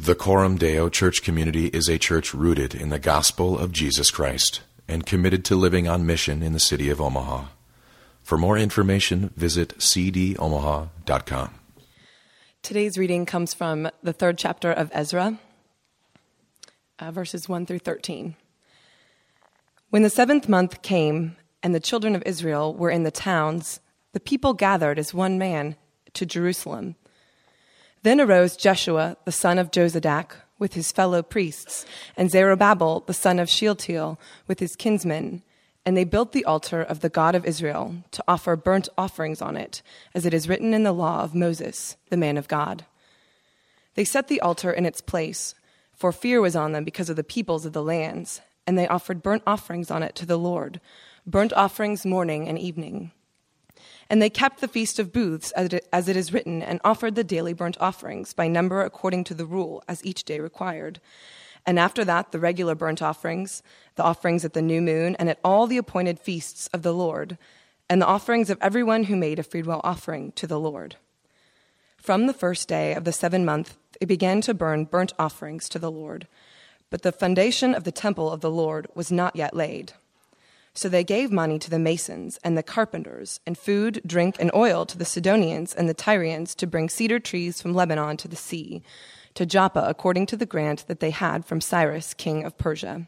The Coram Deo Church Community is a church rooted in the gospel of Jesus Christ and committed to living on mission in the city of Omaha. For more information, visit cdomaha.com. Today's reading comes from the 3rd chapter of Ezra, verses 1 through 13. When the 7th month came and the children of Israel were in the towns, the people gathered as one man to Jerusalem. Then arose Jeshua, the son of Jozadak, with his fellow priests, and Zerubbabel, the son of Shealtiel, with his kinsmen. And they built the altar of the God of Israel to offer burnt offerings on it, as it is written in the law of Moses, the man of God. They set the altar in its place, for fear was on them because of the peoples of the lands, and they offered burnt offerings on it to the Lord, burnt offerings morning and evening. And they kept the Feast of Booths, as it is written, and offered the daily burnt offerings by number according to the rule, as each day required. And after that, the regular burnt offerings, the offerings at the new moon, and at all the appointed feasts of the Lord, and the offerings of everyone who made a freewill offering to the Lord. From the first day of the 7th month, they began to burn burnt offerings to the Lord. But the foundation of the temple of the Lord was not yet laid. So they gave money to the masons and the carpenters, and food, drink, and oil to the Sidonians and the Tyrians to bring cedar trees from Lebanon to the sea, to Joppa according to the grant that they had from Cyrus, king of Persia.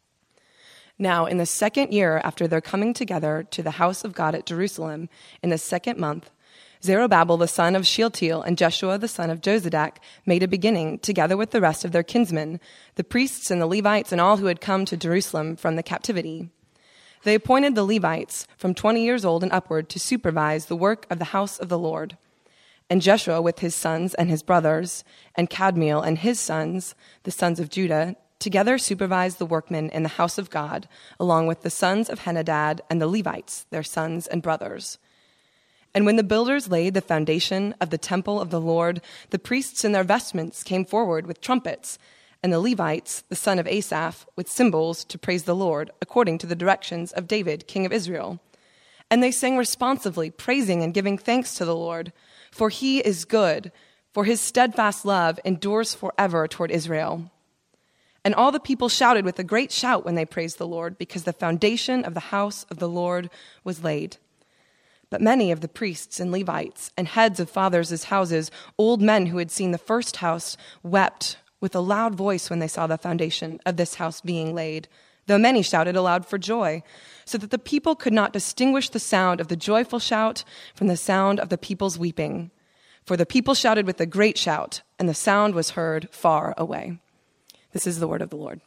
Now, in the 2nd year after their coming together to the house of God at Jerusalem, in the 2nd month, Zerubbabel the son of Shealtiel and Jeshua the son of Jozadak made a beginning, together with the rest of their kinsmen, the priests and the Levites and all who had come to Jerusalem from the captivity. They appointed the Levites from 20 years old and upward to supervise the work of the house of the Lord. And Jeshua with his sons and his brothers, and Kadmiel and his sons, the sons of Judah, together supervised the workmen in the house of God, along with the sons of Henadad and the Levites, their sons and brothers. And when the builders laid the foundation of the temple of the Lord, the priests in their vestments came forward with trumpets, and the Levites, the son of Asaph, with cymbals to praise the Lord, according to the directions of David, king of Israel. And they sang responsively, praising and giving thanks to the Lord, for he is good, for his steadfast love endures forever toward Israel. And all the people shouted with a great shout when they praised the Lord, because the foundation of the house of the Lord was laid. But many of the priests and Levites and heads of fathers' houses, old men who had seen the first house, wept with a loud voice when they saw the foundation of this house being laid, though many shouted aloud for joy, so that the people could not distinguish the sound of the joyful shout from the sound of the people's weeping. For the people shouted with a great shout, and the sound was heard far away. This is the word of the Lord.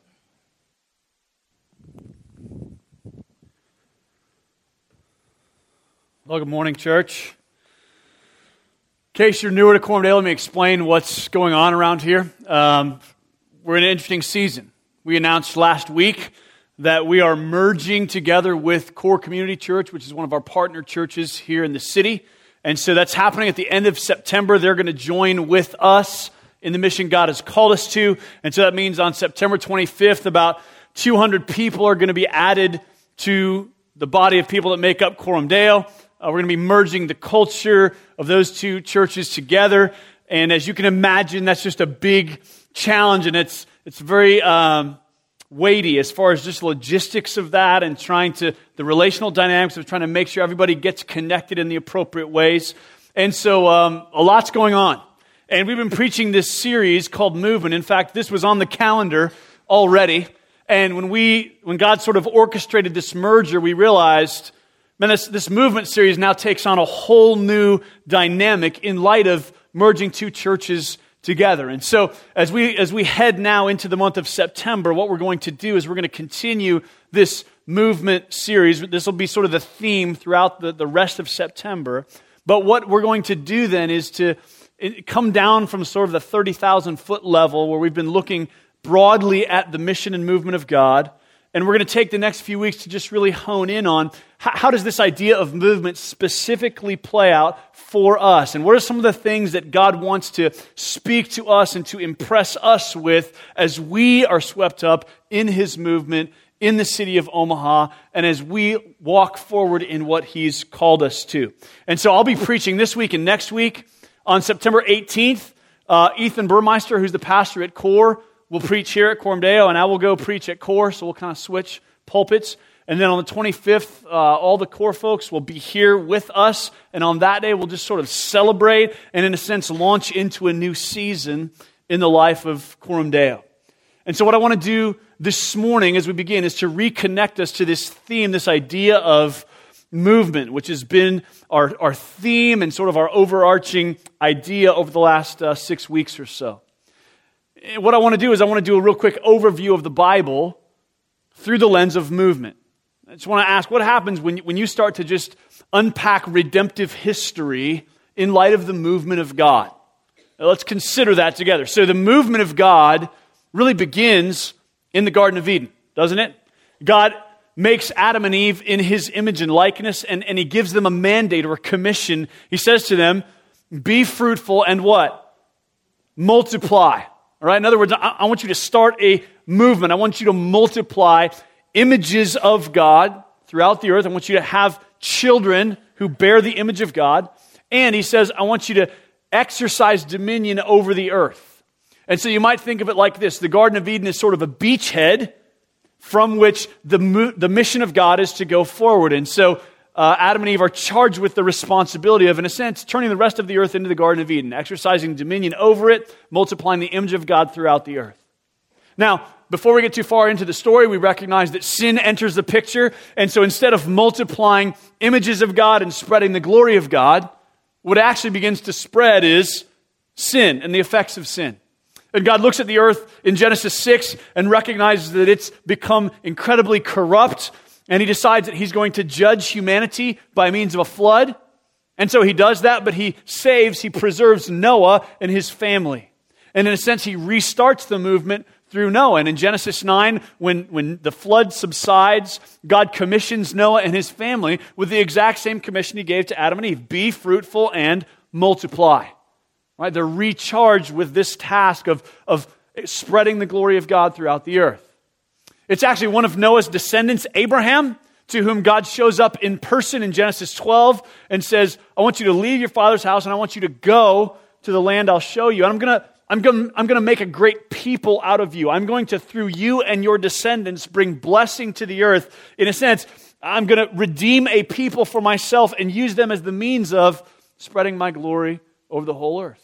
Well, good morning, church. In case you're newer to Coram Deo, let me explain what's going on around here. We're in an interesting season. We announced last week that we are merging together with Core Community Church, which is one of our partner churches here in the city. And so that's happening at the end of September. They're going to join with us in the mission God has called us to. And so that means on September 25th, about 200 people are going to be added to the body of people that make up Coram Deo. We're going to be merging the culture of those two churches together. And as you can imagine, that's just a big challenge, and it's very weighty as far as just logistics of that and the relational dynamics of trying to make sure everybody gets connected in the appropriate ways. And so a lot's going on. And we've been preaching this series called Movement. In fact, this was on the calendar already. And when God sort of orchestrated this merger, we realized, man, this movement series now takes on a whole new dynamic in light of merging two churches together. And so as we head now into the month of September, what we're going to do is we're going to continue this movement series. This will be sort of the theme throughout the rest of September. But what we're going to do then is to come down from sort of the 30,000 foot level where we've been looking broadly at the mission and movement of God. And we're going to take the next few weeks to just really hone in on how does this idea of movement specifically play out for us? And what are some of the things that God wants to speak to us and to impress us with as we are swept up in His movement in the city of Omaha and as we walk forward in what He's called us to? And so I'll be preaching this week and next week. On September 18th, Ethan Burmeister, who's the pastor at Core, will preach here at Coram Deo, and I will go preach at Core, so we'll kind of switch pulpits. And then on the 25th, all the Core folks will be here with us, and on that day we'll just sort of celebrate and in a sense launch into a new season in the life of Coram Deo. And so what I want to do this morning as we begin is to reconnect us to this theme, this idea of movement, which has been our theme and sort of our overarching idea over the last 6 weeks or so. And what I want to do is I want to do a real quick overview of the Bible through the lens of movement. I just want to ask, what happens when you start to just unpack redemptive history in light of the movement of God? Now, let's consider that together. So the movement of God really begins in the Garden of Eden, doesn't it? God makes Adam and Eve in His image and likeness, and He gives them a mandate or a commission. He says to them, be fruitful and what? Multiply. All right? In other words, I want you to start a movement. I want you to multiply images of God throughout the earth. I want you to have children who bear the image of God. And He says, I want you to exercise dominion over the earth. And so you might think of it like this. The Garden of Eden is sort of a beachhead from which the mission of God is to go forward. And so Adam and Eve are charged with the responsibility of, in a sense, turning the rest of the earth into the Garden of Eden, exercising dominion over it, multiplying the image of God throughout the earth. Now, before we get too far into the story, we recognize that sin enters the picture. And so instead of multiplying images of God and spreading the glory of God, what actually begins to spread is sin and the effects of sin. And God looks at the earth in Genesis 6 and recognizes that it's become incredibly corrupt, and He decides that He's going to judge humanity by means of a flood. And so He does that, but He preserves Noah and his family. And in a sense, He restarts the movement through Noah. And in Genesis 9, when the flood subsides, God commissions Noah and his family with the exact same commission He gave to Adam and Eve. Be fruitful and multiply. Right? They're recharged with this task of spreading the glory of God throughout the earth. It's actually one of Noah's descendants, Abraham, to whom God shows up in person in Genesis 12 and says, I want you to leave your father's house and I want you to go to the land I'll show you. And I'm going to make a great people out of you. I'm going to, through you and your descendants, bring blessing to the earth. In a sense, I'm going to redeem a people for myself and use them as the means of spreading my glory over the whole earth.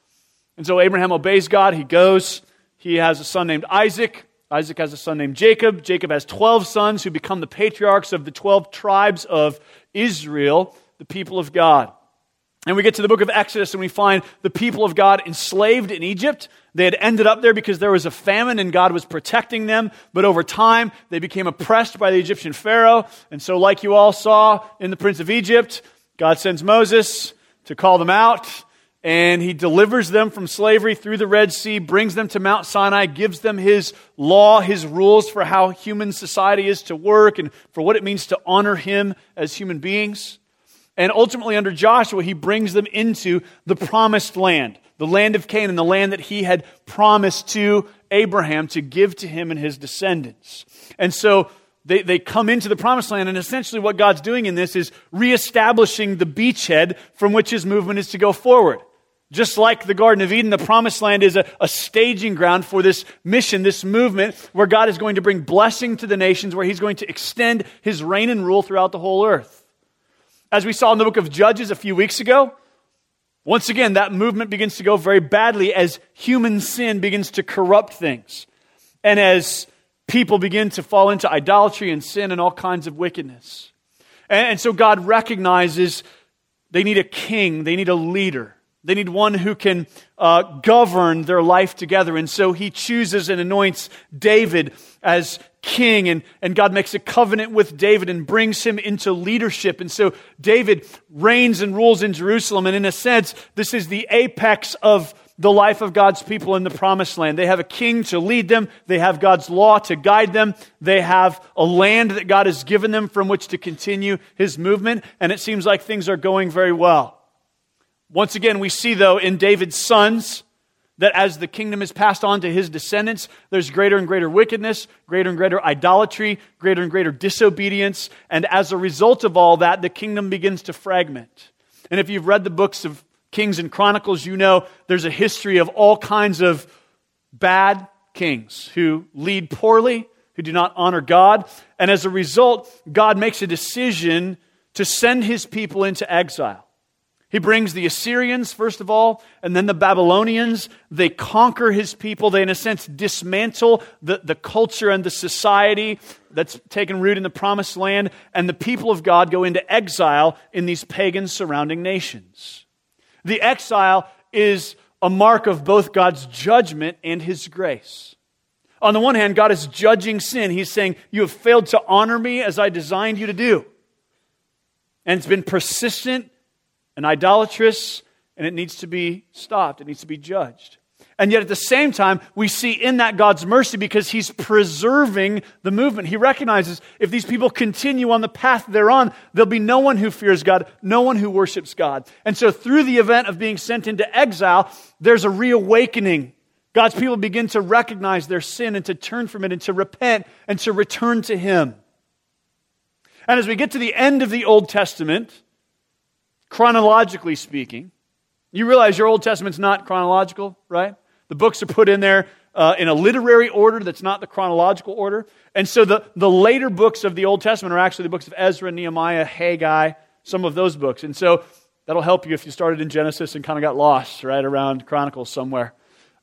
And so Abraham obeys God. He goes. He has a son named Isaac. Isaac has a son named Jacob. Jacob has 12 sons who become the patriarchs of the 12 tribes of Israel, the people of God. And we get to the book of Exodus and we find the people of God enslaved in Egypt. They had ended up there because there was a famine and God was protecting them. But over time, they became oppressed by the Egyptian Pharaoh. And so like you all saw in the Prince of Egypt, God sends Moses to call them out. And He delivers them from slavery through the Red Sea, brings them to Mount Sinai, gives them His law, His rules for how human society is to work and for what it means to honor Him as human beings. And ultimately under Joshua, He brings them into the promised land, the land of Canaan, the land that He had promised to Abraham to give to him and his descendants. And so they come into the promised land, and essentially what God's doing in this is reestablishing the beachhead from which His movement is to go forward. Just like the Garden of Eden, the Promised Land is a staging ground for this mission, this movement, where God is going to bring blessing to the nations, where He's going to extend His reign and rule throughout the whole earth. As we saw in the book of Judges a few weeks ago, once again, that movement begins to go very badly as human sin begins to corrupt things. And as people begin to fall into idolatry and sin and all kinds of wickedness. And so God recognizes they need a king, they need a leader. They need one who can govern their life together. And so He chooses and anoints David as king. And God makes a covenant with David and brings him into leadership. And so David reigns and rules in Jerusalem. And in a sense, this is the apex of the life of God's people in the Promised Land. They have a king to lead them. They have God's law to guide them. They have a land that God has given them from which to continue His movement. And it seems like things are going very well. Once again, we see, though, in David's sons, that as the kingdom is passed on to his descendants, there's greater and greater wickedness, greater and greater idolatry, greater and greater disobedience. And as a result of all that, the kingdom begins to fragment. And if you've read the books of Kings and Chronicles, you know there's a history of all kinds of bad kings who lead poorly, who do not honor God. And as a result, God makes a decision to send his people into exile. He brings the Assyrians, first of all, and then the Babylonians. They conquer his people. They, in a sense, dismantle the culture and the society that's taken root in the Promised Land. And the people of God go into exile in these pagan surrounding nations. The exile is a mark of both God's judgment and his grace. On the one hand, God is judging sin. He's saying, you have failed to honor me as I designed you to do. And it's been persistent and idolatrous, and it needs to be stopped. It needs to be judged. And yet at the same time, we see in that God's mercy because he's preserving the movement. He recognizes if these people continue on the path they're on, there'll be no one who fears God, no one who worships God. And so through the event of being sent into exile, there's a reawakening. God's people begin to recognize their sin and to turn from it and to repent and to return to him. And as we get to the end of the Old Testament, chronologically speaking, you realize your Old Testament's not chronological, right? The books are put in there in a literary order that's not the chronological order. And so the later books of the Old Testament are actually the books of Ezra, Nehemiah, Haggai, some of those books. And so that'll help you if you started in Genesis and kind of got lost right around Chronicles somewhere.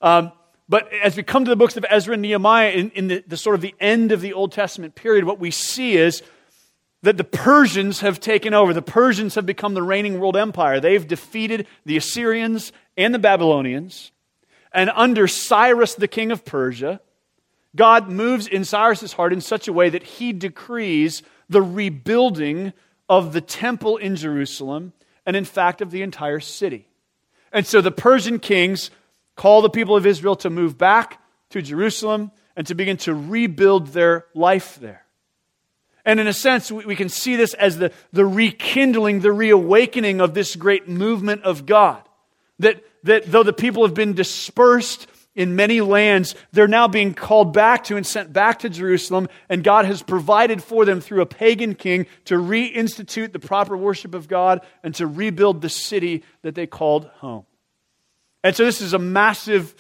But as we come to the books of Ezra and Nehemiah in the sort of the end of the Old Testament period, what we see is that the Persians have taken over. The Persians have become the reigning world empire. They've defeated the Assyrians and the Babylonians. And under Cyrus, the king of Persia, God moves in Cyrus's heart in such a way that he decrees the rebuilding of the temple in Jerusalem and, in fact, of the entire city. And so the Persian kings call the people of Israel to move back to Jerusalem and to begin to rebuild their life there. And in a sense, we can see this as the rekindling, the reawakening of this great movement of God. That though the people have been dispersed in many lands, they're now being called back to and sent back to Jerusalem, and God has provided for them through a pagan king to reinstitute the proper worship of God and to rebuild the city that they called home. And so this is a massive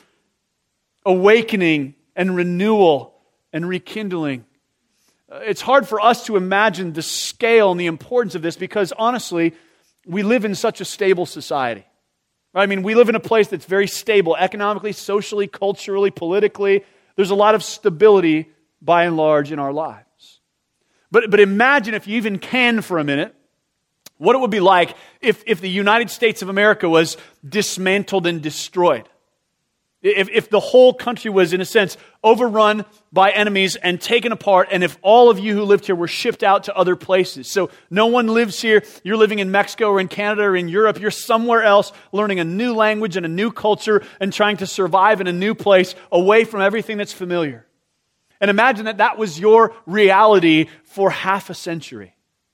awakening and renewal and rekindling. It's hard for us to imagine the scale and the importance of this because, honestly, we live in such a stable society. Right? I mean, we live in a place that's very stable economically, socially, culturally, politically. There's a lot of stability, by and large, in our lives. But imagine, if you even can for a minute, what it would be like if the United States of America was dismantled and destroyed. If the whole country was, in a sense, overrun by enemies and taken apart, and if all of you who lived here were shipped out to other places. So no one lives here. You're living in Mexico or in Canada or in Europe. You're somewhere else learning a new language and a new culture and trying to survive in a new place away from everything that's familiar. And imagine that was your reality for half a century.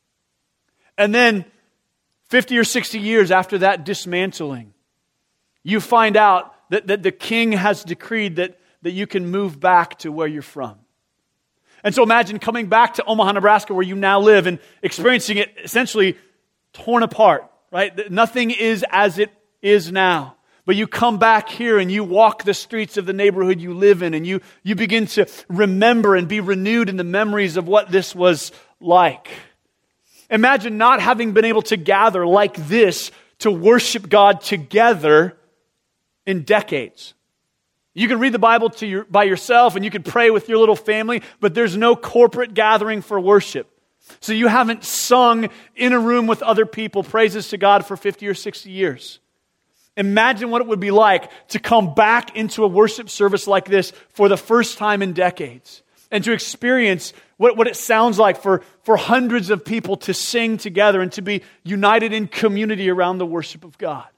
And then 50 or 60 years after that dismantling, you find out that the king has decreed that you can move back to where you're from. And so imagine coming back to Omaha, Nebraska, where you now live, and experiencing it essentially torn apart, right? Nothing is as it is now. But you come back here and you walk the streets of the neighborhood you live in, and you begin to remember and be renewed in the memories of what this was like. Imagine not having been able to gather like this to worship God together in decades. You can read the Bible by yourself and you can pray with your little family, but there's no corporate gathering for worship. So you haven't sung in a room with other people praises to God for 50 or 60 years. Imagine what it would be like to come back into a worship service like this for the first time in decades and to experience what it sounds like for hundreds of people to sing together and to be united in community around the worship of God.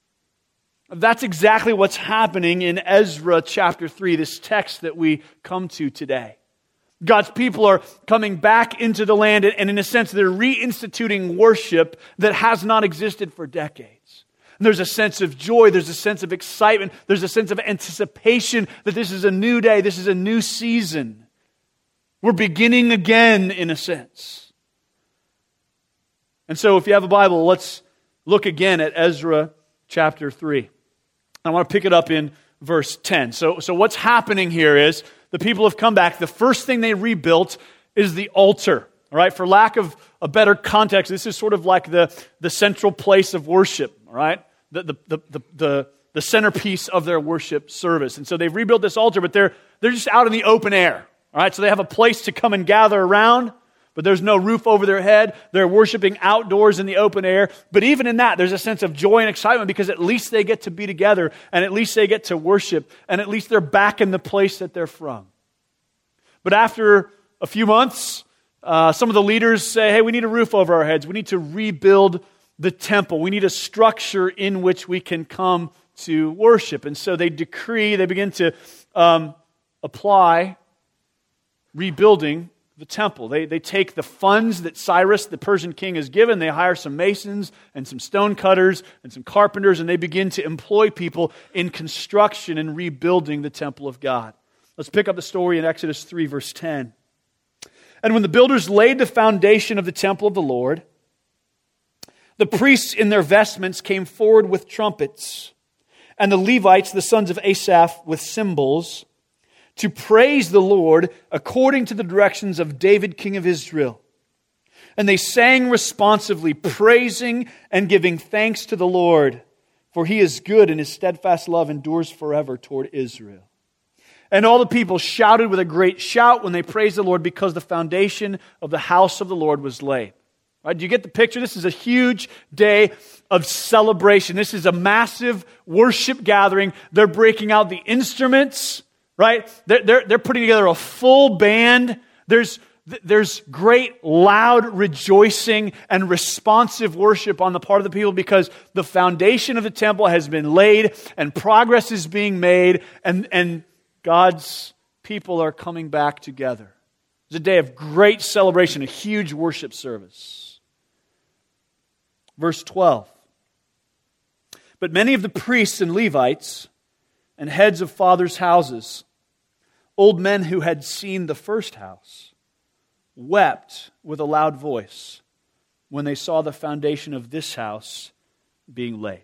That's exactly what's happening in Ezra chapter 3, this text that we come to today. God's people are coming back into the land, and in a sense, they're reinstituting worship that has not existed for decades. And there's a sense of joy, there's a sense of excitement, there's a sense of anticipation that this is a new day, this is a new season. We're beginning again, in a sense. And so if you have a Bible, let's look again at Ezra chapter 3. I want to pick it up in verse 10. So what's happening here is the people have come back. The first thing they rebuilt is the altar. All right, for lack of a better context, this is sort of like the central place of worship. All right, the centerpiece of their worship service. And so they've rebuilt this altar, but they're just out in the open air. All right, so they have a place to come and gather around, but there's no roof over their head. They're worshiping outdoors in the open air. But even in that, there's a sense of joy and excitement because at least they get to be together, and at least they get to worship, and at least they're back in the place that they're from. But after a few months, some of the leaders say, hey, we need a roof over our heads. We need to rebuild the temple. We need a structure in which we can come to worship. And so they begin to apply rebuilding the temple. They take the funds that Cyrus, the Persian king, has given. They hire some masons and some stone cutters and some carpenters, and they begin to employ people in construction and rebuilding the temple of God. Let's pick up the story in Exodus 3, verse 10. And when the builders laid the foundation of the temple of the Lord, the priests in their vestments came forward with trumpets, and the Levites, the sons of Asaph, with cymbals, to praise the Lord according to the directions of David, king of Israel. And they sang responsively, praising and giving thanks to the Lord, for He is good and His steadfast love endures forever toward Israel. And all the people shouted with a great shout when they praised the Lord because the foundation of the house of the Lord was laid. Right, do you get the picture? This is a huge day of celebration. This is a massive worship gathering. They're breaking out the instruments, right? They're putting together a full band. There's great, loud rejoicing and responsive worship on the part of the people because the foundation of the temple has been laid and progress is being made and God's people are coming back together. It's a day of great celebration, a huge worship service. Verse 12. But many of the priests and Levites and heads of fathers' houses, old men who had seen the first house, wept with a loud voice when they saw the foundation of this house being laid.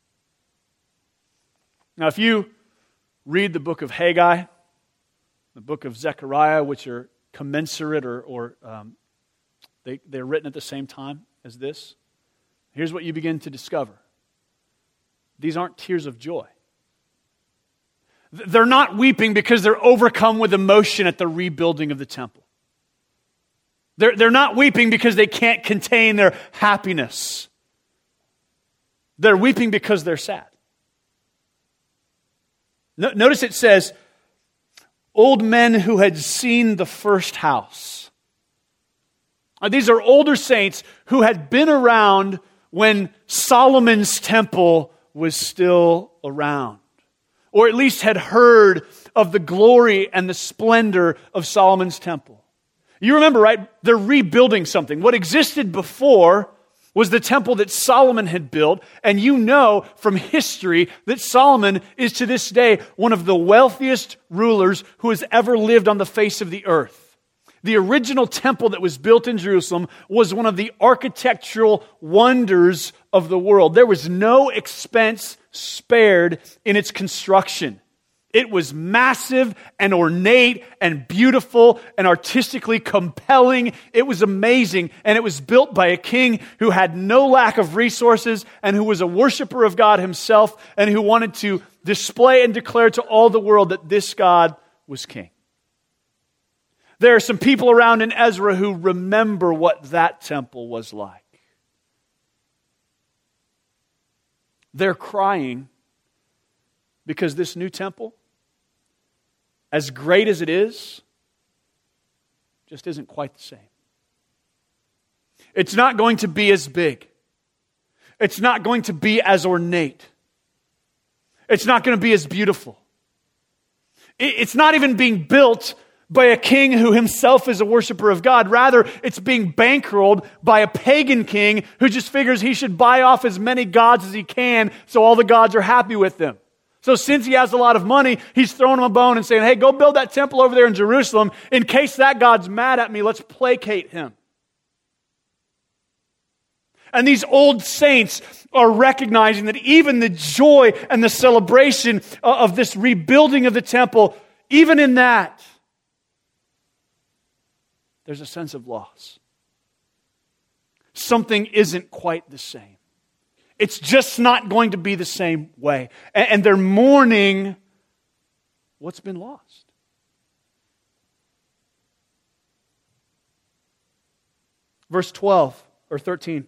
Now, if you read the book of Haggai, the book of Zechariah, which are commensurate or they're written at the same time as this, here's what you begin to discover. These aren't tears of joy. They're not weeping because they're overcome with emotion at the rebuilding of the temple. They're not weeping because they can't contain their happiness. They're weeping because they're sad. Notice it says, old men who had seen the first house. These are older saints who had been around when Solomon's temple was still around, or at least had heard of the glory and the splendor of Solomon's temple. You remember, right? They're rebuilding something. What existed before was the temple that Solomon had built, and you know from history that Solomon is to this day one of the wealthiest rulers who has ever lived on the face of the earth. The original temple that was built in Jerusalem was one of the architectural wonders of the world. There was no expense spared in its construction. It was massive and ornate and beautiful and artistically compelling. It was amazing, and it was built by a king who had no lack of resources and who was a worshiper of God himself and who wanted to display and declare to all the world that this God was king. There are some people around in Ezra who remember what that temple was like. They're crying because this new temple, as great as it is, just isn't quite the same. It's not going to be as big. It's not going to be as ornate. It's not going to be as beautiful. It's not even being built by a king who himself is a worshiper of God. Rather, it's being bankrolled by a pagan king who just figures he should buy off as many gods as he can so all the gods are happy with them. So since he has a lot of money, he's throwing him a bone and saying, hey, go build that temple over there in Jerusalem. In case that God's mad at me, let's placate him. And these old saints are recognizing that even the joy and the celebration of this rebuilding of the temple, even in that, there's a sense of loss. Something isn't quite the same. It's just not going to be the same way. And they're mourning what's been lost. Verse 13.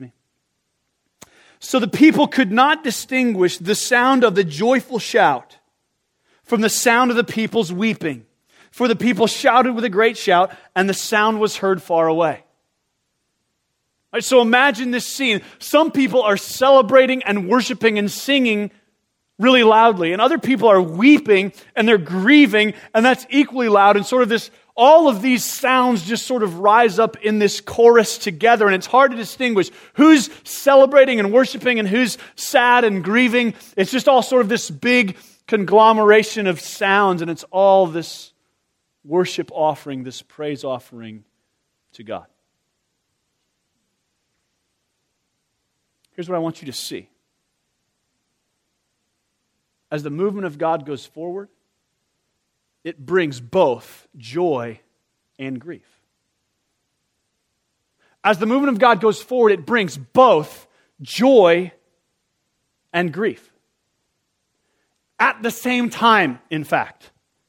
So the people could not distinguish the sound of the joyful shout from the sound of the people's weeping. For the people shouted with a great shout, and the sound was heard far away. Right, so imagine this scene. Some people are celebrating and worshiping and singing really loudly, and other people are weeping and they're grieving, and that's equally loud. And sort of this, all of these sounds just sort of rise up in this chorus together, and it's hard to distinguish who's celebrating and worshiping and who's sad and grieving. It's just all sort of this big conglomeration of sounds, and it's all this worship offering, this praise offering to God. Here's what I want you to see. As the movement of God goes forward, it brings both joy and grief. As the movement of God goes forward, it brings both joy and grief. At the same time, in fact.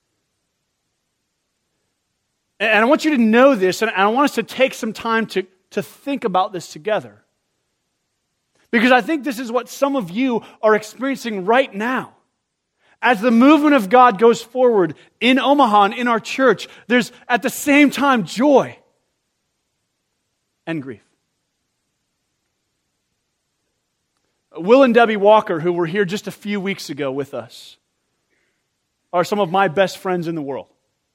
And I want you to know this, and I want us to take some time to think about this together. Because I think this is what some of you are experiencing right now. As the movement of God goes forward in Omaha and in our church, there's at the same time joy and grief. Will and Debbie Walker, who were here just a few weeks ago with us, are some of my best friends in the world.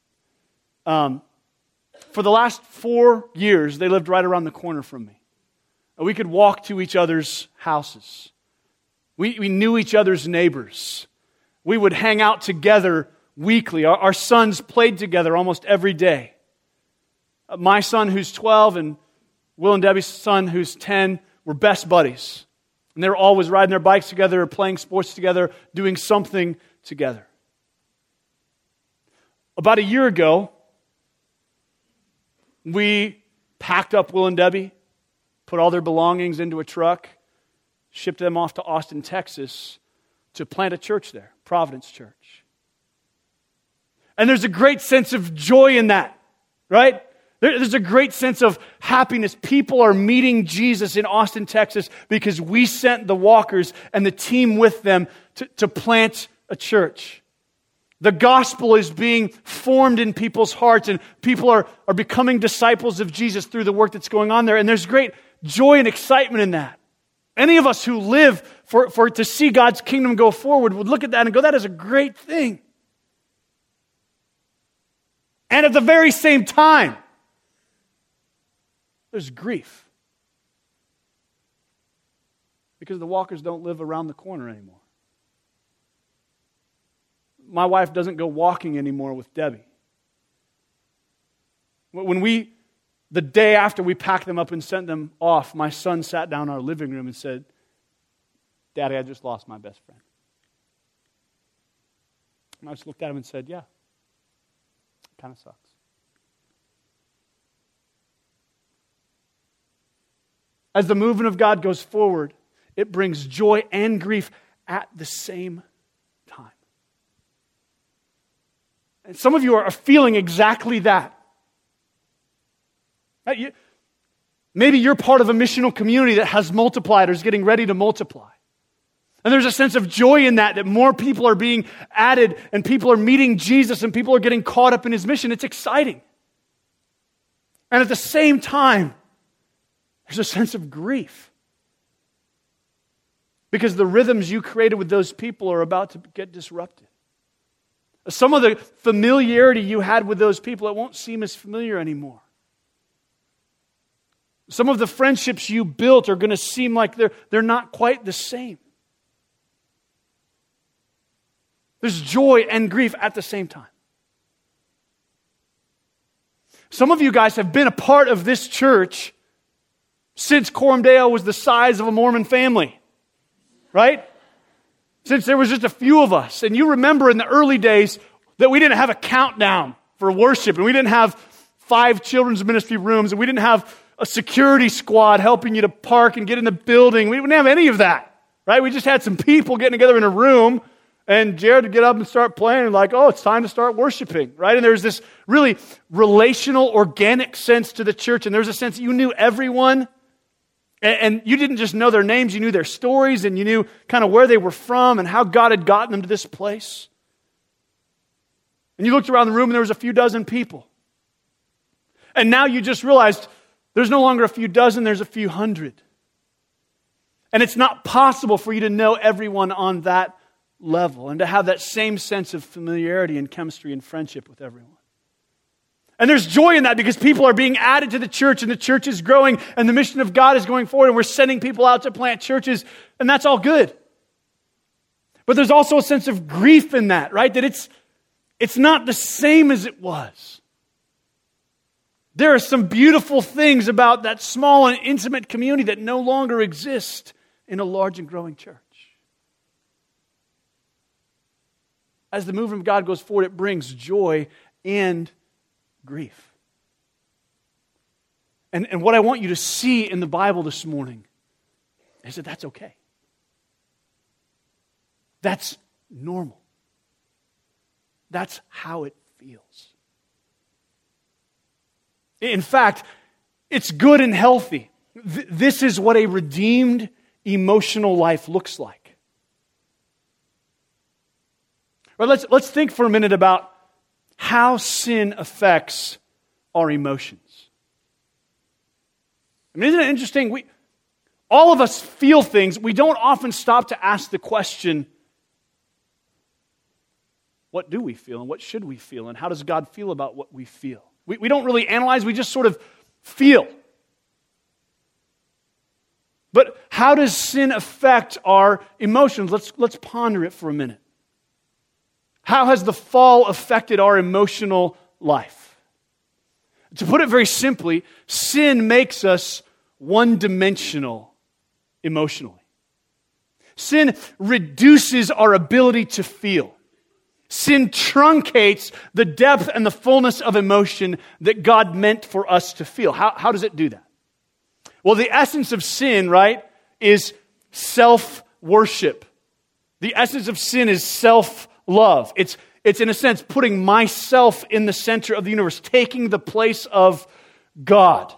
For the last 4 years, they lived right around the corner from me. We could walk to each other's houses. We knew each other's neighbors. We would hang out together weekly. Our sons played together almost every day. My son, who's 12, and Will and Debbie's son, who's 10, were best buddies. And they were always riding their bikes together, playing sports together, doing something together. About a year ago, we packed up Will and Debbie, put all their belongings into a truck, shipped them off to Austin, Texas, to plant a church there, Providence Church. And there's a great sense of joy in that, right? There's a great sense of happiness. People are meeting Jesus in Austin, Texas, because we sent the Walkers and the team with them to plant a church. The gospel is being formed in people's hearts, and people are becoming disciples of Jesus through the work that's going on there. And there's great joy and excitement in that. Any of us who live for to see God's kingdom go forward would look at that and go, that is a great thing. And at the very same time, there's grief. Because the Walkers don't live around the corner anymore. My wife doesn't go walking anymore with Debbie. The day after we packed them up and sent them off, my son sat down in our living room and said, Daddy, I just lost my best friend. And I just looked at him and said, yeah, it kind of sucks. As the movement of God goes forward, it brings joy and grief at the same time. And some of you are feeling exactly that. Maybe you're part of a missional community that has multiplied or is getting ready to multiply. And there's a sense of joy in that more people are being added and people are meeting Jesus and people are getting caught up in His mission. It's exciting. And at the same time, there's a sense of grief. Because the rhythms you created with those people are about to get disrupted. Some of the familiarity you had with those people, it won't seem as familiar anymore. Some of the friendships you built are going to seem like they're not quite the same. There's joy and grief at the same time. Some of you guys have been a part of this church since Coram Deo was the size of a Mormon family, right? Since there was just a few of us. And you remember in the early days that we didn't have a countdown for worship, and we didn't have 5 children's ministry rooms, and we didn't have a security squad helping you to park and get in the building. We didn't have any of that, right? We just had some people getting together in a room, and Jared would get up and start playing, and like, oh, it's time to start worshiping, right? And there's this really relational, organic sense to the church, and there's a sense that you knew everyone. And you didn't just know their names, you knew their stories, and you knew kind of where they were from and how God had gotten them to this place. And you looked around the room and there was a few dozen people. And now you just realized there's no longer a few dozen, there's a few hundred. And it's not possible for you to know everyone on that level and to have that same sense of familiarity and chemistry and friendship with everyone. And there's joy in that because people are being added to the church and the church is growing and the mission of God is going forward and we're sending people out to plant churches and that's all good. But there's also a sense of grief in that, right? That it's not the same as it was. There are some beautiful things about that small and intimate community that no longer exist in a large and growing church. As the movement of God goes forward, it brings joy and grief. And what I want you to see in the Bible this morning is that that's okay. That's normal. That's how it feels. In fact, it's good and healthy. This is what a redeemed emotional life looks like. Right, let's think for a minute about how sin affects our emotions. I mean, isn't it interesting? All of us feel things. We don't often stop to ask the question, what do we feel and what should we feel and how does God feel about what we feel? We don't really analyze, we just sort of feel. But how does sin affect our emotions? Let's ponder it for a minute. How has the fall affected our emotional life? To put it very simply, sin makes us one-dimensional emotionally. Sin reduces our ability to feel. Sin truncates the depth and the fullness of emotion that God meant for us to feel. How does it do that? Well, the essence of sin, right, is self-worship. The essence of sin is self-love. It's in a sense putting myself in the center of the universe, taking the place of God.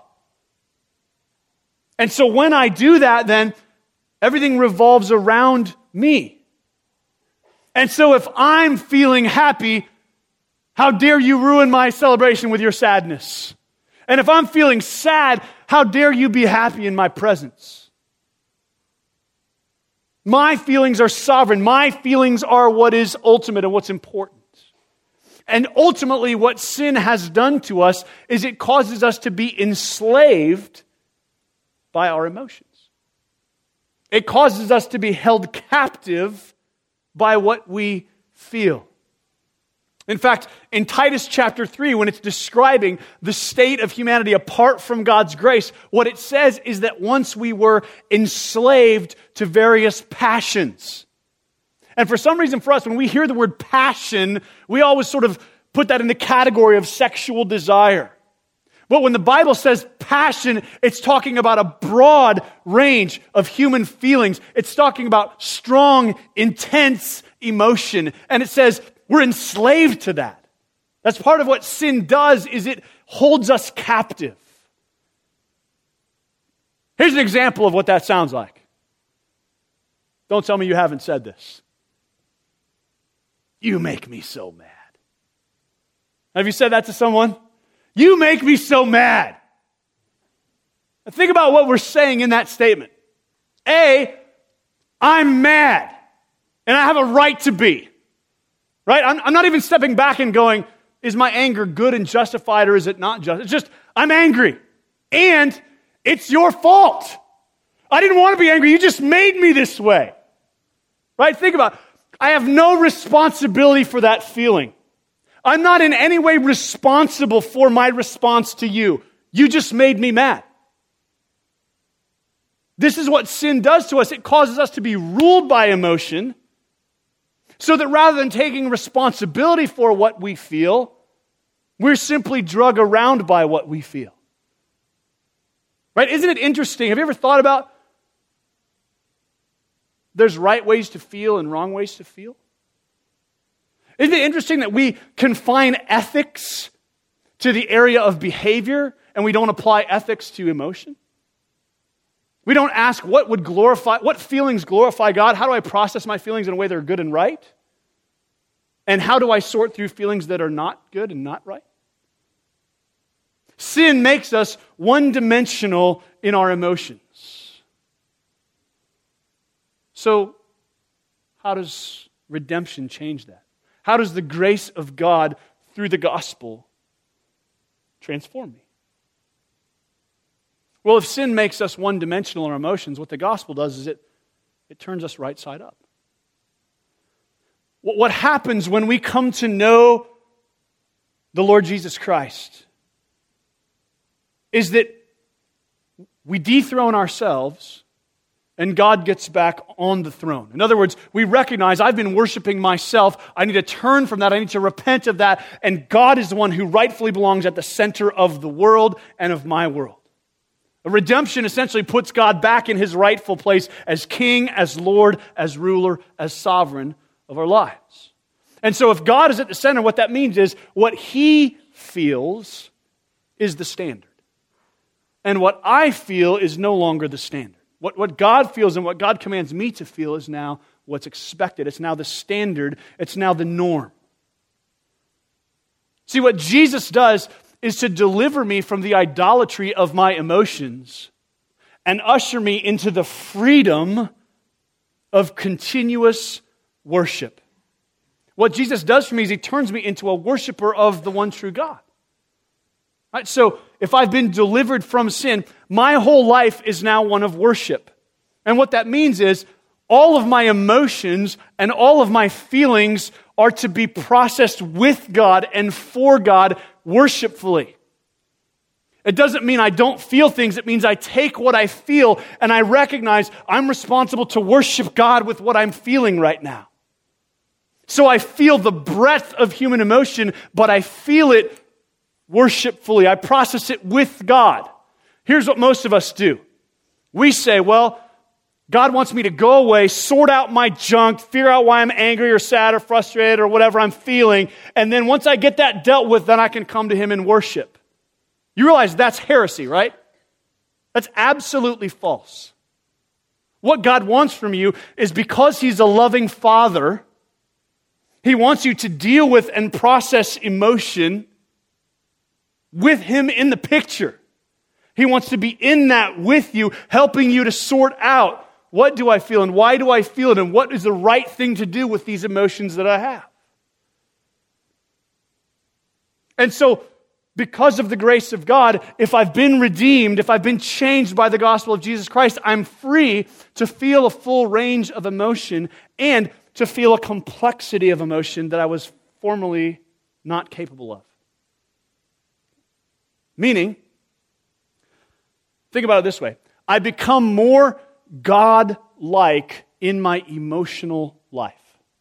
And so when I do that, then everything revolves around me. And so if I'm feeling happy, how dare you ruin my celebration with your sadness? And if I'm feeling sad, how dare you be happy in my presence? My feelings are sovereign. My feelings are what is ultimate and what's important. And ultimately what sin has done to us is it causes us to be enslaved by our emotions. It causes us to be held captive by what we feel. In fact, in Titus chapter 3, when it's describing the state of humanity apart from God's grace, what it says is that once we were enslaved to various passions. And for some reason for us, when we hear the word passion, we always sort of put that in the category of sexual desire. But when the Bible says passion, it's talking about a broad range of human feelings. It's talking about strong, intense emotion. And it says we're enslaved to that. That's part of what sin does, is it holds us captive. Here's an example of what that sounds like. Don't tell me you haven't said this. You make me so mad. Have you said that to someone? You make me so mad. Now think about what we're saying in that statement. A, I'm mad, and I have a right to be. Right? I'm not even stepping back and going, is my anger good and justified or is it not just? It's just, I'm angry. And it's your fault. I didn't want to be angry. You just made me this way. Right? Think about it. I have no responsibility for that feeling. I'm not in any way responsible for my response to you. You just made me mad. This is what sin does to us. It causes us to be ruled by emotion, so that rather than taking responsibility for what we feel, we're simply drug around by what we feel. Right? Isn't it interesting? Have you ever thought about there's right ways to feel and wrong ways to feel? Isn't it interesting that we confine ethics to the area of behavior and we don't apply ethics to emotion? We don't ask what feelings glorify God? How do I process my feelings in a way that are good and right? And how do I sort through feelings that are not good and not right? Sin makes us one-dimensional in our emotions. So, how does redemption change that? How does the grace of God through the gospel transform me? Well, if sin makes us one-dimensional in our emotions, what the gospel does is it turns us right side up. What happens when we come to know the Lord Jesus Christ is that we dethrone ourselves and God gets back on the throne. In other words, we recognize I've been worshiping myself. I need to turn from that. I need to repent of that. And God is the one who rightfully belongs at the center of the world and of my world. A redemption essentially puts God back in his rightful place as king, as Lord, as ruler, as sovereign of our lives. And so if God is at the center, what that means is what he feels is the standard. And what I feel is no longer the standard. What God feels and what God commands me to feel is now what's expected. It's now the standard. It's now the norm. See, what Jesus does is to deliver me from the idolatry of my emotions and usher me into the freedom of continuous worship. What Jesus does for me is he turns me into a worshiper of the one true God. Right? So if I've been delivered from sin, my whole life is now one of worship. And what that means is all of my emotions and all of my feelings are to be processed with God and for God worshipfully. It doesn't mean I don't feel things. It means I take what I feel and I recognize I'm responsible to worship God with what I'm feeling right now. So I feel the breadth of human emotion, but I feel it worshipfully. I process it with God. Here's what most of us do. We say, well, God wants me to go away, sort out my junk, figure out why I'm angry or sad or frustrated or whatever I'm feeling, and then once I get that dealt with, then I can come to him and worship. You realize that's heresy, right? That's absolutely false. What God wants from you is because he's a loving father, he wants you to deal with and process emotion with him in the picture. He wants to be in that with you, helping you to sort out what do I feel and why do I feel it and what is the right thing to do with these emotions that I have. And so, because of the grace of God, if I've been redeemed, if I've been changed by the gospel of Jesus Christ, I'm free to feel a full range of emotion and to feel a complexity of emotion that I was formerly not capable of. Meaning, think about it this way. I become more God-like in my emotional life.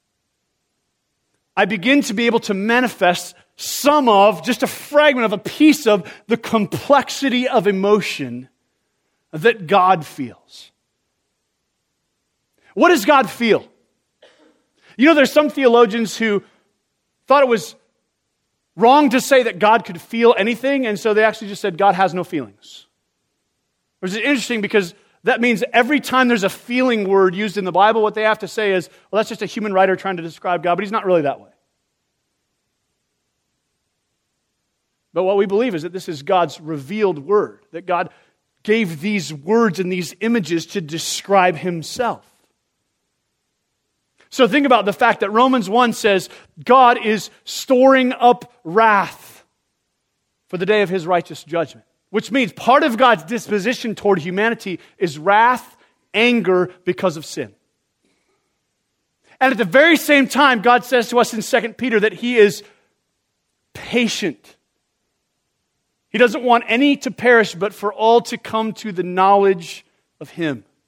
I begin to be able to manifest some of, just a fragment of, a piece of the complexity of emotion that God feels. What does God feel? You know, there's some theologians who thought it was wrong to say that God could feel anything, and so they actually just said God has no feelings. Which is interesting because that means every time there's a feeling word used in the Bible, what they have to say is, well, that's just a human writer trying to describe God, but he's not really that way. But what we believe is that this is God's revealed word, that God gave these words and these images to describe himself. So think about the fact that Romans 1 says God is storing up wrath for the day of his righteous judgment, which means part of God's disposition toward humanity is wrath, anger because of sin. And at the very same time, God says to us in 2 Peter that he is patient. He doesn't want any to perish, but for all to come to the knowledge of him.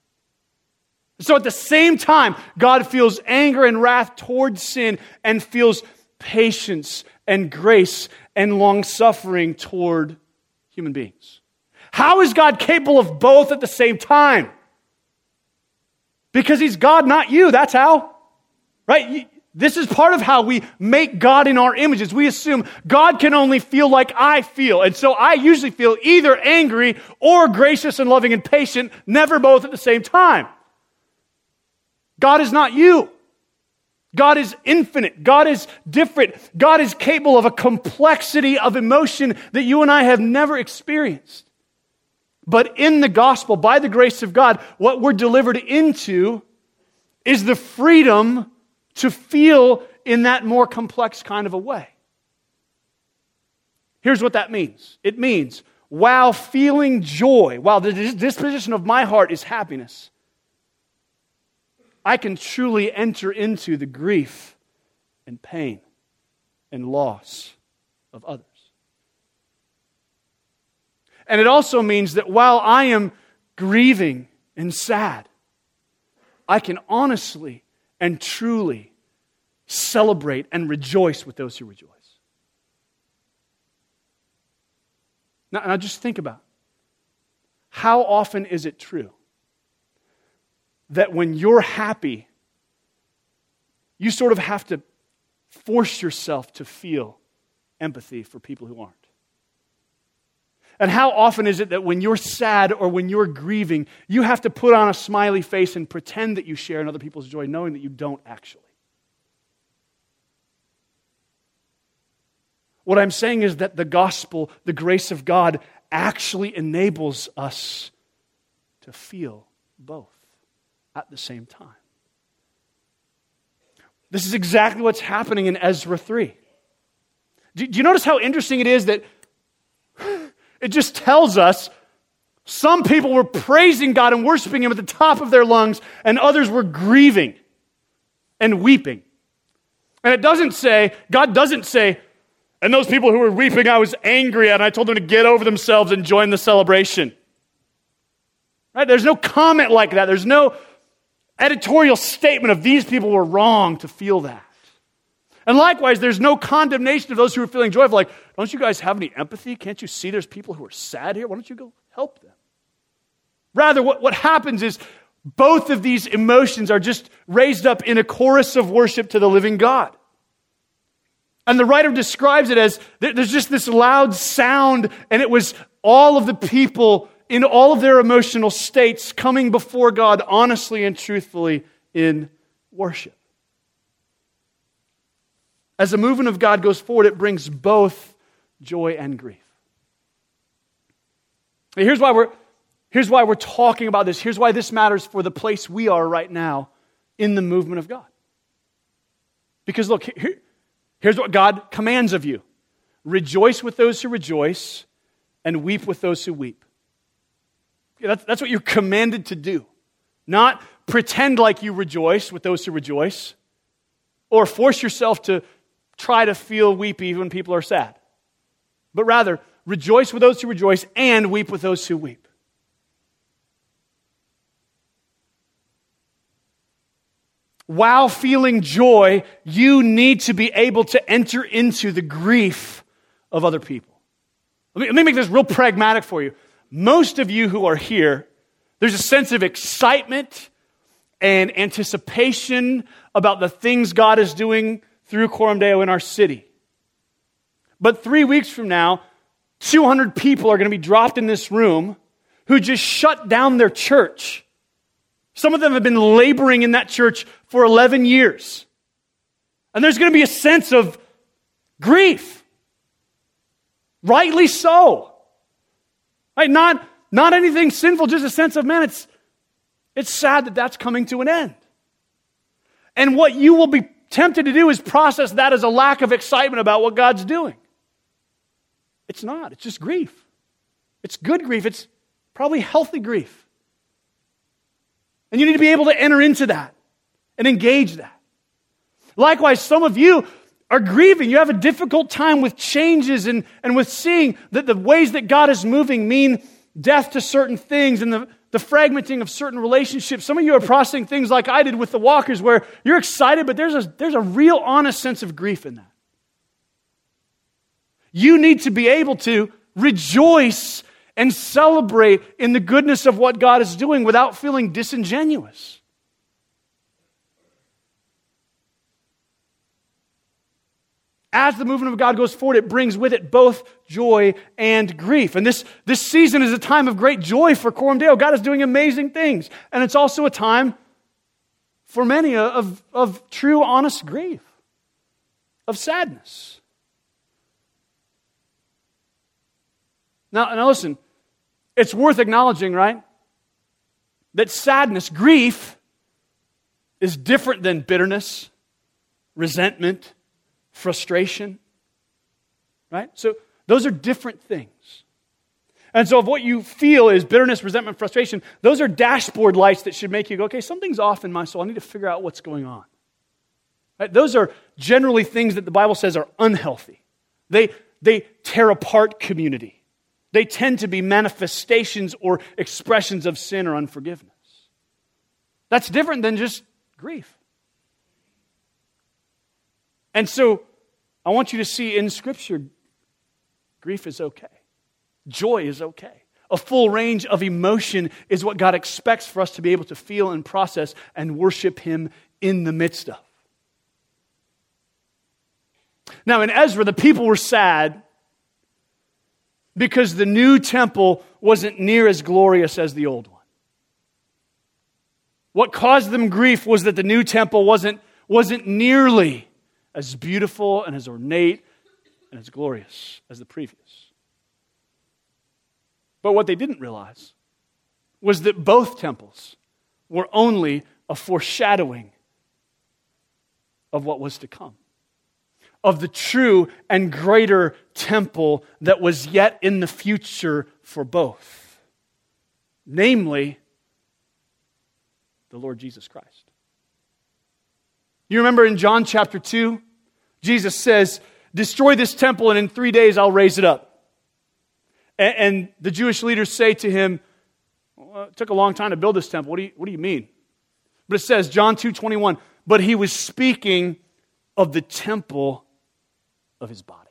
So at the same time, God feels anger and wrath towards sin and feels patience and grace and long-suffering toward human beings. How is God capable of both at the same time? Because He's God, not you. That's how. Right? This is part of how we make God in our images. We assume God can only feel like I feel. And so I usually feel either angry or gracious and loving and patient, never both at the same time. God is not you. God is infinite. God is different. God is capable of a complexity of emotion that you and I have never experienced. But in the gospel, by the grace of God, what we're delivered into is the freedom to feel in that more complex kind of a way. Here's what that means. It means, while feeling joy, while the disposition of my heart is happiness, I can truly enter into the grief and pain and loss of others. And it also means that while I am grieving and sad, I can honestly and truly celebrate and rejoice with those who rejoice. Now just think about it. How often is it true that when you're happy, you sort of have to force yourself to feel empathy for people who aren't? And how often is it that when you're sad or when you're grieving, you have to put on a smiley face and pretend that you share in other people's joy, knowing that you don't actually? What I'm saying is that the gospel, the grace of God, actually enables us to feel both at the same time. This is exactly what's happening in Ezra 3. Do you notice how interesting it is that it just tells us some people were praising God and worshiping Him at the top of their lungs, and others were grieving and weeping. And it doesn't say, God doesn't say, and those people who were weeping, I was angry at, and I told them to get over themselves and join the celebration. Right? There's no comment like that. There's no editorial statement of these people were wrong to feel that. And likewise, there's no condemnation of those who are feeling joyful. Like, don't you guys have any empathy? Can't you see there's people who are sad here? Why don't you go help them? Rather, what happens is both of these emotions are just raised up in a chorus of worship to the living God. And the writer describes it as there's just this loud sound, and it was all of the people in all of their emotional states coming before God honestly and truthfully in worship. As the movement of God goes forward, it brings both joy and grief. Here's why we're talking about this. Here's why this matters for the place we are right now in the movement of God. Because look, here's what God commands of you. Rejoice with those who rejoice and weep with those who weep. That's what you're commanded to do. Not pretend like you rejoice with those who rejoice, or force yourself to try to feel weepy when people are sad. But rather, rejoice with those who rejoice and weep with those who weep. While feeling joy, you need to be able to enter into the grief of other people. Let me make this real pragmatic for you. Most of you who are here, there's a sense of excitement and anticipation about the things God is doing through Coram Deo in our city. But 3 weeks from now, 200 people are going to be dropped in this room who just shut down their church. Some of them have been laboring in that church for 11 years. And there's going to be a sense of grief. Rightly so. Right? Not anything sinful, just a sense of, man, it's sad that that's coming to an end. And what you will be tempted to do is process that as a lack of excitement about what God's doing. It's not. It's just grief. It's good grief. It's probably healthy grief. And you need to be able to enter into that and engage that. Likewise, some of you are grieving. You have a difficult time with changes and with seeing that the ways that God is moving mean death to certain things and the fragmenting of certain relationships. Some of you are processing things like I did with the Walkers, where you're excited, but there's a real honest sense of grief in that. You need to be able to rejoice and celebrate in the goodness of what God is doing without feeling disingenuous. As the movement of God goes forward, it brings with it both joy and grief. And this season is a time of great joy for Coram Deo. God is doing amazing things. And it's also a time for many of true, honest grief, of sadness. Now listen, it's worth acknowledging, right, that sadness, grief, is different than bitterness, resentment, frustration, right? So those are different things. And so if what you feel is bitterness, resentment, frustration, those are dashboard lights that should make you go, okay, something's off in my soul. I need to figure out what's going on. Right? Those are generally things that the Bible says are unhealthy. They tear apart community. They tend to be manifestations or expressions of sin or unforgiveness. That's different than just grief. And so, I want you to see in Scripture, grief is okay. Joy is okay. A full range of emotion is what God expects for us to be able to feel and process and worship Him in the midst of. Now, in Ezra, the people were sad because the new temple wasn't near as glorious as the old one. What caused them grief was that the new temple wasn't nearly as beautiful and as ornate and as glorious as the previous. But what they didn't realize was that both temples were only a foreshadowing of what was to come, of the true and greater temple that was yet in the future for both, namely the Lord Jesus Christ. You remember in John chapter 2, Jesus says, destroy this temple and in 3 days I'll raise it up. And the Jewish leaders say to him, well, it took a long time to build this temple. What do you mean? But it says, John 2:21, but he was speaking of the temple of his body.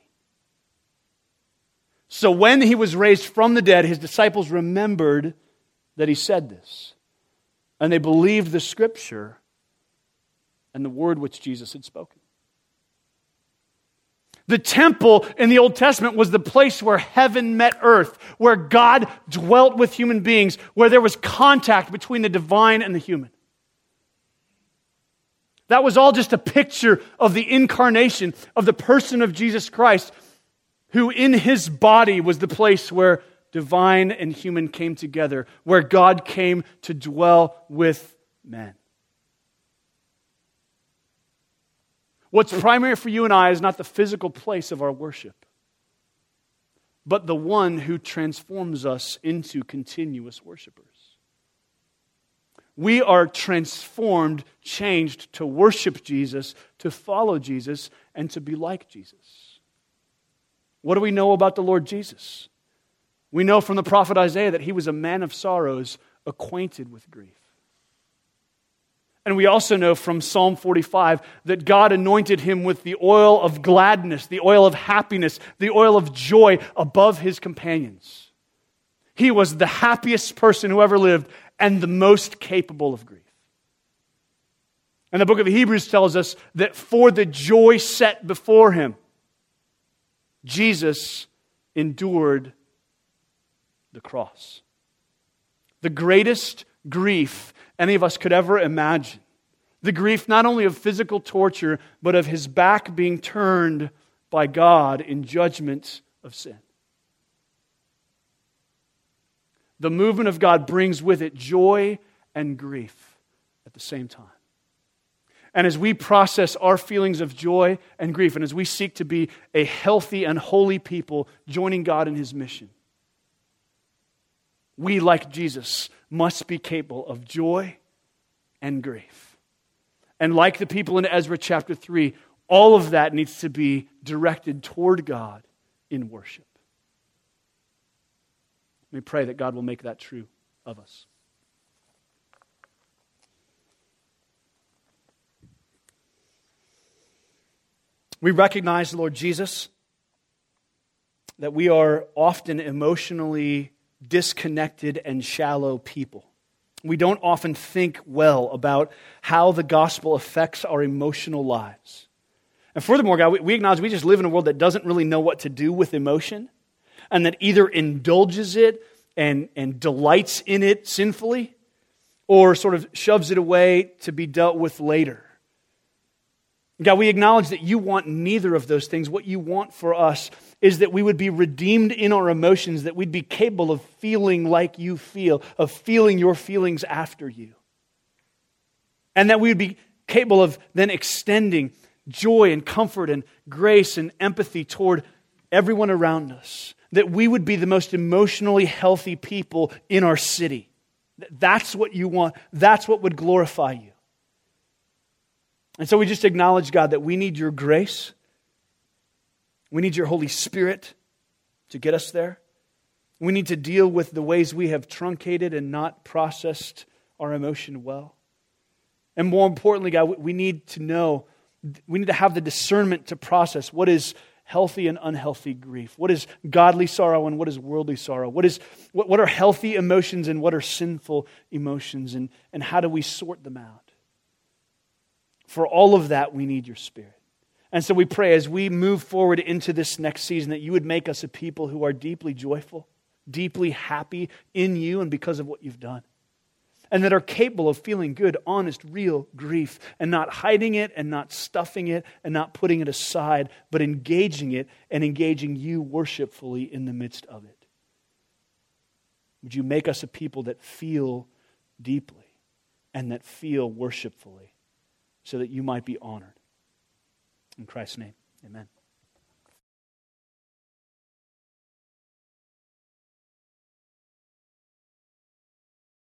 So when he was raised from the dead, his disciples remembered that he said this. And they believed the Scripture and the word which Jesus had spoken. The temple in the Old Testament was the place where heaven met earth, where God dwelt with human beings, where there was contact between the divine and the human. That was all just a picture of the incarnation of the person of Jesus Christ, who in His body was the place where divine and human came together, where God came to dwell with men. What's primary for you and I is not the physical place of our worship, but the one who transforms us into continuous worshipers. We are transformed, changed to worship Jesus, to follow Jesus, and to be like Jesus. What do we know about the Lord Jesus? We know from the prophet Isaiah that He was a man of sorrows, acquainted with grief. And we also know from Psalm 45 that God anointed Him with the oil of gladness, the oil of happiness, the oil of joy above His companions. He was the happiest person who ever lived and the most capable of grief. And the book of Hebrews tells us that for the joy set before Him, Jesus endured the cross. The greatest grief any of us could ever imagine. The grief not only of physical torture, but of His back being turned by God in judgment of sin. The movement of God brings with it joy and grief at the same time. And as we process our feelings of joy and grief, and as we seek to be a healthy and holy people joining God in His mission, we, like Jesus, must be capable of joy and grief. And like the people in Ezra chapter 3, all of that needs to be directed toward God in worship. Let me pray that God will make that true of us. We recognize, Lord Jesus, that we are often emotionally disconnected and shallow people. We don't often think well about how the gospel affects our emotional lives. And furthermore, God, we acknowledge we just live in a world that doesn't really know what to do with emotion, and that either indulges it and delights in it sinfully, or sort of shoves it away to be dealt with later. God, we acknowledge that you want neither of those things. What you want for us is that we would be redeemed in our emotions, that we'd be capable of feeling like you feel, of feeling your feelings after you. And that we would be capable of then extending joy and comfort and grace and empathy toward everyone around us. That we would be the most emotionally healthy people in our city. That's what you want. That's what would glorify you. And so we just acknowledge, God, that we need your grace. We need your Holy Spirit to get us there. We need to deal with the ways we have truncated and not processed our emotion well. And more importantly, God, we need to have the discernment to process what is healthy and unhealthy grief. What is godly sorrow and what is worldly sorrow? What are healthy emotions and what are sinful emotions? And how do we sort them out? For all of that, we need your Spirit. And so we pray as we move forward into this next season that you would make us a people who are deeply joyful, deeply happy in you and because of what you've done. And that are capable of feeling good, honest, real grief and not hiding it and not stuffing it and not putting it aside, but engaging it and engaging you worshipfully in the midst of it. Would you make us a people that feel deeply and that feel worshipfully, so that you might be honored. In Christ's name, amen.